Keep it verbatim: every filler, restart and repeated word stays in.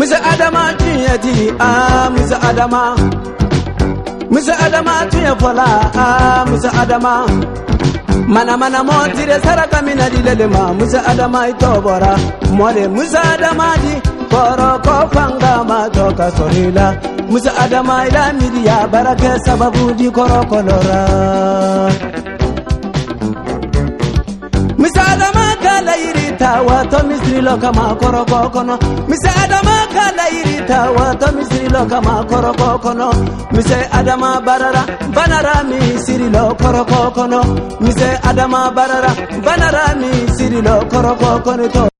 Musa Adama tuyati ah Musa Adama Musa Adama tuyafola ah Musa Adama Mana mana motire saraka mina dilelema Musa Adama itobora mole Musa Adama di koro ko fanga ma toka sorila Musa Adama ila midiya baraka sababu di koro kolora Musa Adama kala irita wato misri loka ma koro kono Musa Adama kala irita wato misri loka ma koro kono Musa Adama barara banara mi siri lo koro kono Musa Adama barara banara mi siri lo koro kono